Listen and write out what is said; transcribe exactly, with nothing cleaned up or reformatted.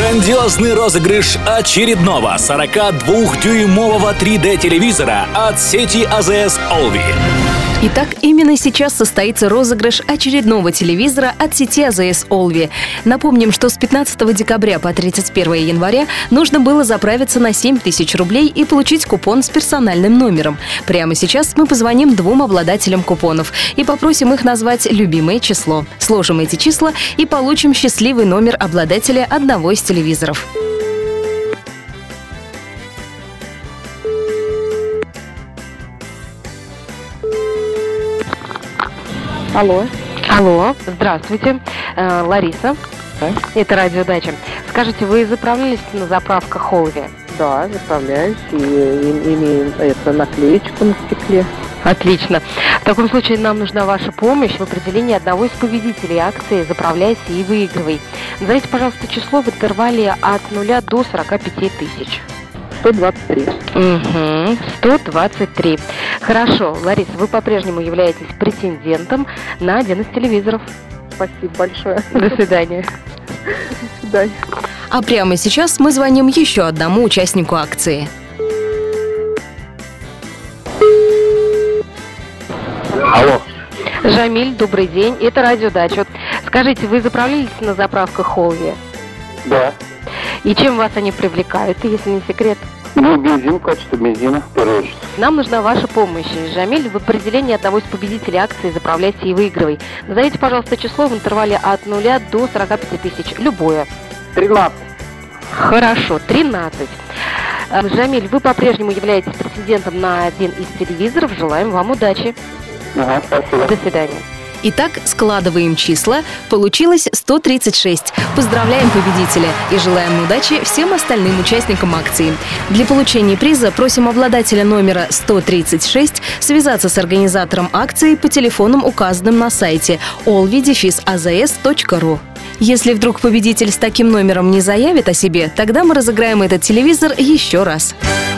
Грандиозный розыгрыш очередного сорокадвухдюймового три дэ-телевизора от сети эй зэ эс Olvi. Итак, именно сейчас состоится розыгрыш очередного телевизора от сети эй зэ эс Olvi. Напомним, что с пятнадцатого декабря по тридцать первое января нужно было заправиться на семь тысяч рублей и получить купон с персональным номером. Прямо сейчас мы позвоним двум обладателям купонов и попросим их назвать любимое число. Сложим эти числа и получим счастливый номер обладателя одного из телевизоров. Алло. Алло, здравствуйте, э, Лариса. Да? Это радиодача. Скажите, вы заправлялись на заправках Olvi? Да, заправляюсь и, и имею это наклеечку на стекле. Отлично. В таком случае нам нужна ваша помощь в определении одного из победителей акции «Заправляйся и выигрывай». Назовите, пожалуйста, число в интервале от нуля до сорока пяти тысяч. сто двадцать три. Угу, сто двадцать три. Хорошо, Лариса, вы по-прежнему являетесь претендентом на один из телевизоров. Спасибо большое. До свидания. До свидания. А прямо сейчас мы звоним еще одному участнику акции. Алло. Жамиль, добрый день. Это радиодача. Скажите, вы заправлялись на заправках Olvi? Да. И чем вас они привлекают, если не секрет? Ну, бензин, качество бензина, в первую очередь. Нам нужна ваша помощь, Жамиль, в определении одного из победителей акции «Заправляйся и выигрывай». Назовите, пожалуйста, число в интервале от нуля до сорока пяти тысяч. Любое. тринадцать. Хорошо, тринадцать. Э, Жамиль, вы по-прежнему являетесь претендентом на один из телевизоров. Желаем вам удачи. Ага, спасибо. До свидания. Итак, складываем числа. Получилось сто тридцать шесть. Поздравляем победителя и желаем удачи всем остальным участникам акции. Для получения приза просим обладателя номера сто тридцать шесть связаться с организатором акции по телефонам, указанным на сайте olvi дефис а зэ эс точка ру. Если вдруг победитель с таким номером не заявит о себе, тогда мы разыграем этот телевизор еще раз.